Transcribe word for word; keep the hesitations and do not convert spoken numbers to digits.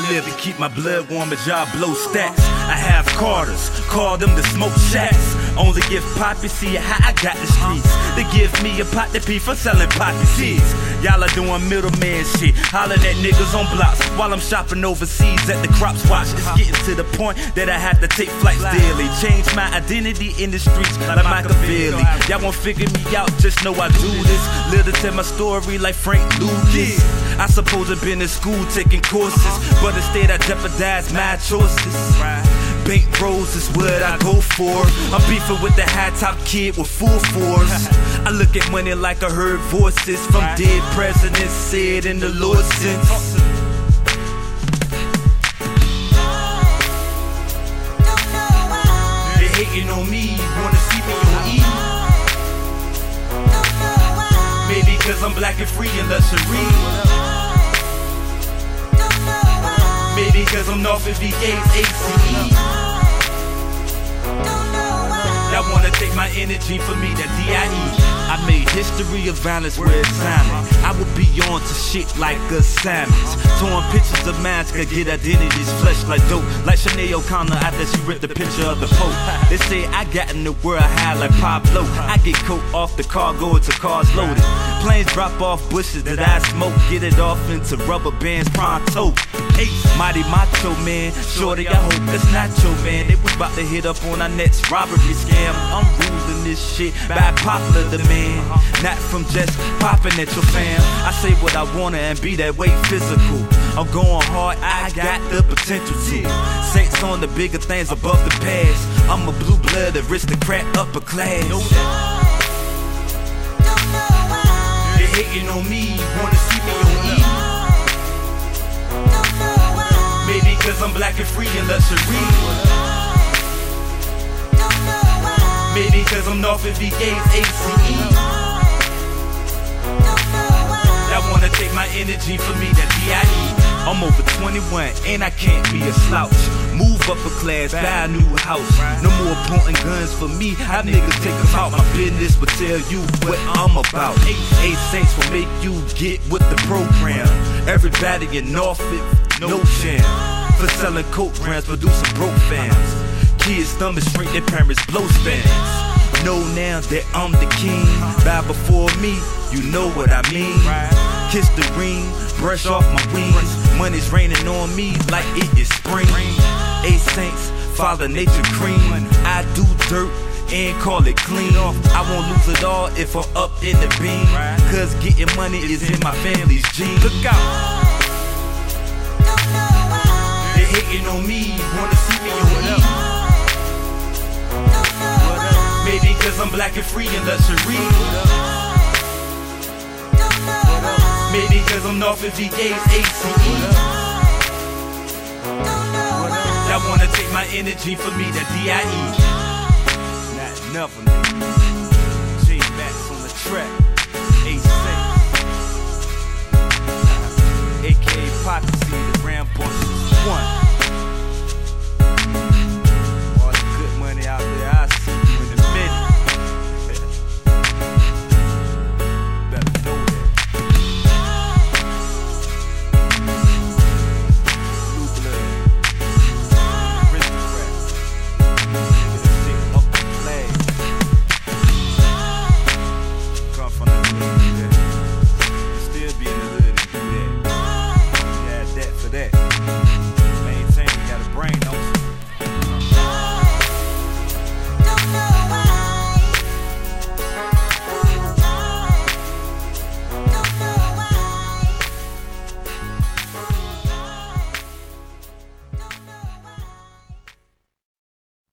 live to keep my blood warm as y'all blow stacks. I have Carters, call them the smoke shacks. Only give Poppy, see how I got the streets. They give me a pot to pee for selling poppy seeds. Y'all are doing middleman shit, hollering at niggas on blocks while I'm shopping overseas at the crops watch. It's getting to the point that I have to take flights daily. Change my identity in the streets like Machiavelli. Y'all won't figure me out, just know I do this. Live to tell my story like Frank Lucas. I suppose I've been in school taking courses, but instead I jeopardize my choices. Bank rolls is what I go for. I'm beefing with the high top kid with full force. I look at money like I heard voices from dead presidents said in the Lord's sense. They hating on me, wanna see me on E. Maybe cause I'm black and free in luxury. Maybe cause I'm North of V A's A C E. Y'all wanna take my energy for me, that D I E. I made history of violence where it's silent. I would be on to shit like assignments. Torn pictures of mine could get identities, flesh like dope. Like Sinead O'Connor after she ripped the picture of the Pope. They say I got in the world high like Pablo. I get coat off the cargo into cars loaded. Planes drop off bushes that I smoke. Get it off into rubber bands pronto. Ace, mighty macho man. Shorty, I hope that's not your man. They was about to hit up on our next robbery scam. I'm ruling this shit by popular demand. Not from just popping at your fam. I say what I wanna and be that way physical. I'm going hard, I got the potential to. Saints on the bigger things above the past. I'm a blue blood aristocrat, upper class. They hating on me, wanna see me on E. Maybe cause I'm black and free in luxury. Maybe cause I'm North of V A's A C E. Y'all wanna take my energy for me, that D I E. I'm over twenty-one and I can't be a slouch. Move up a class, buy a new house. No more pointing guns for me. How niggas take about my business, but tell you what I'm about. Eight saints will make you get with the program. Everybody in Norfolk, no chance. For selling coke brands, producing broke fans. Kids stomach straight, their parents blow spans. Know now that I'm the king. Bow before me, you know what I mean. Kiss the ring, brush off my wings. Money's raining on me like it is spring. Eight saints, Father Nature cream. I do dirt and call it clean. I won't lose it all if I'm up in the beam. Cause getting money is in my family's genes. Look out. They hating on me, wanna see me on E. Maybe cause I'm black and free in luxury. Maybe cause I'm North of V A's A C E. Y'all wanna take my energy for me, that D I E. Not never, nigga. J Max on the track.